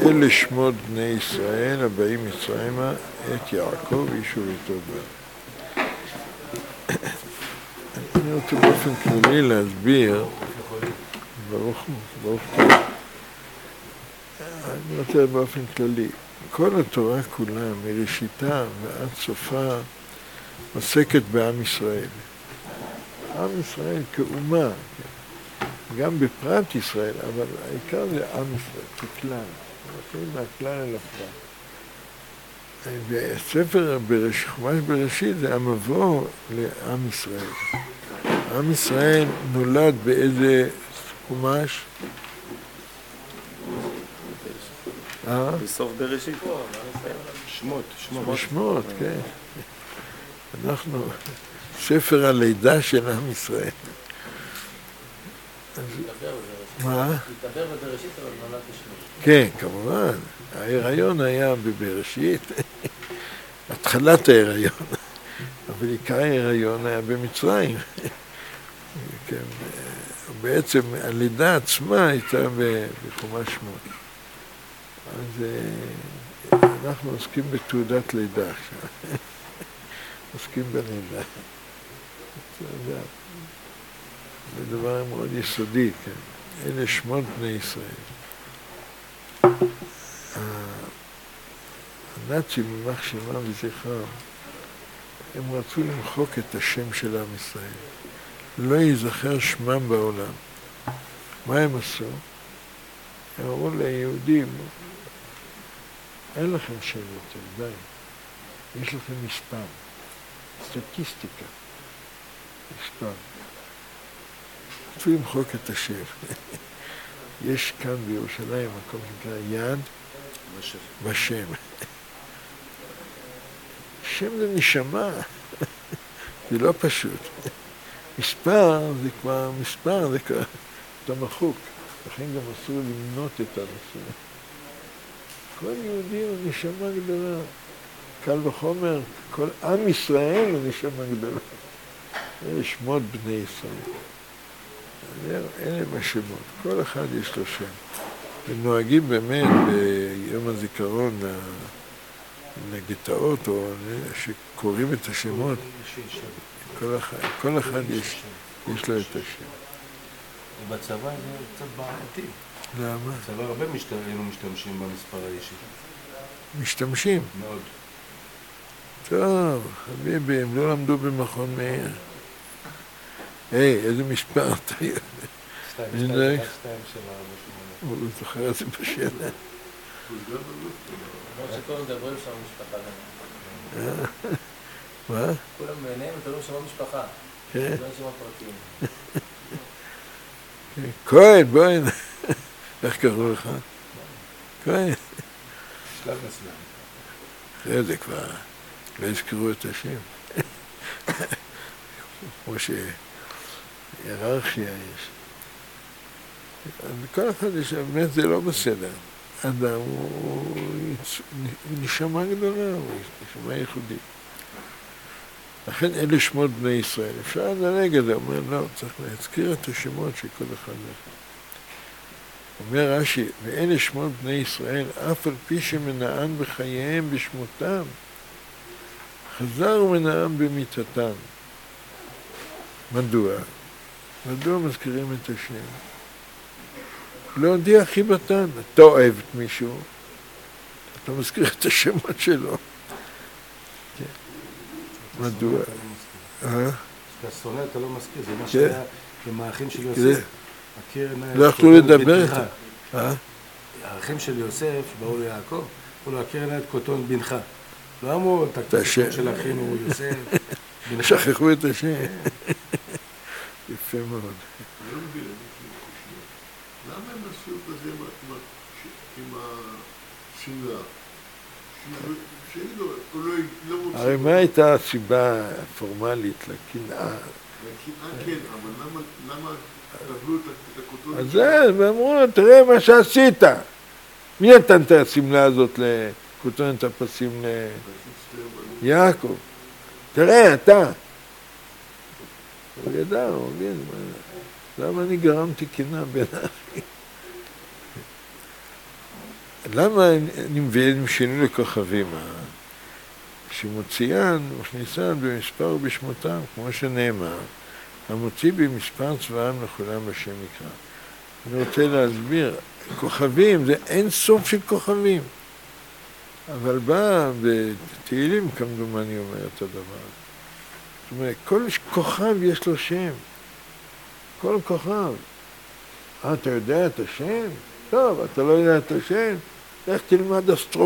אלה שמות בני ישראל הבאים מצרימה את יעקב איש וביתו בם. אני רוצה באופן כללי להסביר, ברוך טוב, אני רוצה באופן כללי, כל התורה כולה מראשיתה ועד סופה עוסקת בעם ישראל. עם ישראל כאומה, גם בפרט ישראל, אבל העיקר זה עם ישראל, ככלל. מתחילים מהכלל אל הפרט. בספר חומש בראשית זה המבוא לעם ישראל. עם ישראל נולד באיזה חומש? בסוף בראשית. שמות, כן. אנחנו ספר הלידה של עם ישראל. מה? התעבר בבראשית אבל נולד בשמות. כן, כמובן. ההיריון היה בבראשית, התחלת ההיריון, אבל עיקר ההיריון היה במצרים. כן, בעצם הלידה עצמה הייתה בחומש שמות. אז אנחנו עוסקים בתעודת לידה עכשיו. עוסקים בלידה. זה דבר מאוד יסודי, כן. אלה שמות בני ישראל. הנאצים, יימח שמם וזכרם, הם רצו למחוק את השם של עם ישראל. לא ייזכר שמם בעולם. מה הם עשו? הם אמרו ליהודים, אין לכם שם יותר, די. יש לכם מספר, סטטיסטיקה, מספר. רצו למחוק את השם. יש כאן בירושלים מקום שנקרא יד ושם. שם זה נשמה, זה לא פשוט. מספר זה כבר מספר, זה כבר אתה מחוק. לכן גם אסור למנות את הנושא. כל יהודי הוא נשמה גדולה. קל וחומר, כל עם ישראל הוא נשמה גדולה. אלה שמות בני ישראל. אלה השמות. כל אחד יש לו שם. ונוהגים באמת ביום הזיכרון לגטאות, או שקוראים את השמות, כל אחד יש לו את השם. בצבא זה קצת בעייתי. למה? בצבא הרבה היינו משתמשים במספר האישי. משתמשים? מאוד. טוב, חביבי, הם לא למדו במכון מאיר. היי, איזה מספר אתה יודע? 2, 2, 7, הוא זוכר את זה בשאלה. למרות שכולם מדברים שם משפחה. מה? כולם ביניהם מדברים שם משפחה. כן. לא יש שם פרטים. כהן, בואי. איך קראו לך? כהן. שלב מסוים. אחרי זה כבר לא הזכרו את השם. כמו שהיררכיה יש. כל אחד יש, באמת זה לא בסדר. אדם הוא נשמה גדולה, הוא נשמה ייחודית. לכן אלה שמות בני ישראל. אפשר לדלג על זה, אומר לא, צריך להזכיר את השמות של כל אחד. אומר רש"י, ואלה שמות בני ישראל, אף על פי שמנען בחייהם בשמותם, חזר ומנען במיתתם. מדוע? מדוע מזכירים את השם? להודיע חיבתן. אתה אוהב את מישהו, אתה מזכיר את השמות שלו. מדוע? כשאתה שונא אתה לא מזכיר, זה מה שהיה עם האחים של יוסף. לא יכלו לדבר איתה. האחים של יוסף שבאו ליעקב, אמרו לו, הכיר נא את כותון בנך. לא אמרו, את הכותון של אחינו הוא יוסף. שכחו את השם. יפה מאוד. למה הם עשו כזה עם השמלה? הרי מה הייתה הסיבה הפורמלית לקנאה? לקנאה כן, אבל למה קבלו את הכותון? אז זה, ואמרו לו, תראה מה שעשית. מי נתן את השמלה הזאת לכותונת הפסים ליעקב? תראה, אתה. הוא ידע, הוא מבין, למה אני גרמתי קנאה בין האחים? למה נמביאים שינוי לכוכבים? שמוציאן וכניסן במספר ובשמותם, כמו שנאמר, המוציא במספר צבאם לכולם בשם יקרא. אני רוצה להסביר, כוכבים זה אין סוף של כוכבים. אבל בא בתהילים כמדומני אומר את הדבר. זאת אומרת, כל כוכב יש לו שם. כל כוכב. אתה יודע את השם? טוב, אתה לא יודע את השם? איך תלמד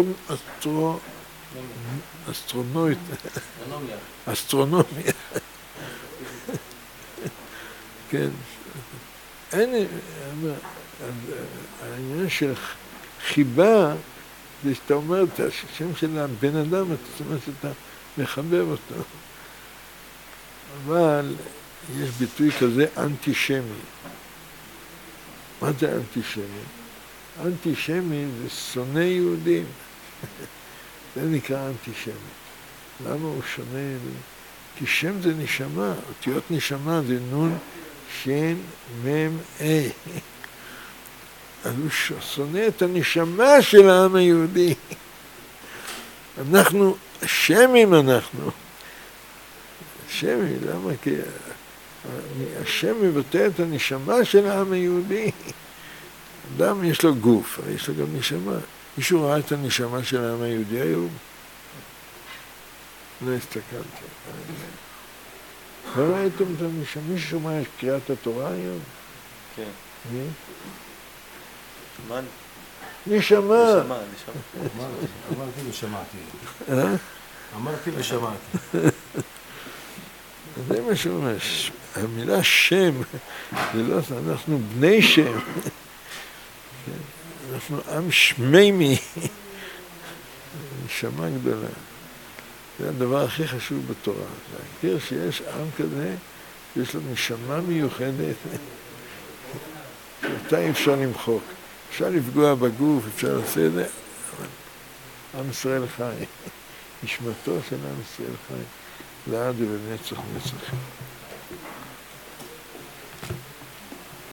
אסטרונומיה. כן. אין, העניין של חיבה, זה שאתה אומר את השם של הבן אדם, אתה אומר שאתה מחבב אותו. אבל יש ביטוי כזה אנטישמי. מה זה אנטישמי? אנטישמי זה שונא יהודים. זה נקרא אנטישמי. למה הוא שונא? כי שם זה נשמה, אותיות נשמה זה נון, שן, מם, אי. אז הוא שונא את הנשמה של העם היהודי. אנחנו, שמים אנחנו. שמי, למה? כי השם מבטא את הנשמה של העם היהודי. אדם יש לו גוף, אבל יש לו גם נשמה. מישהו ראה את הנשמה של העם היהודי היום? לא הסתכלתי. לא ראיתם את הנשמה? מישהו שומע את קריאת התורה היום? כן. מי? מה? נשמה. אמרתי ושמעתי. אה? אמרתי ושמעתי. זה מה שהוא אומר, המילה שם, זה לא, אנחנו בני שם, אנחנו עם שמימי, נשמה גדולה. זה הדבר הכי חשוב בתורה, להכיר שיש עם כזה, יש לו נשמה מיוחדת, שאותה אי אפשר למחוק. אפשר לפגוע בגוף, אפשר לעשות את זה, אבל עם ישראל חי, נשמתו של עם ישראל חי. לעד ולנצח נצח.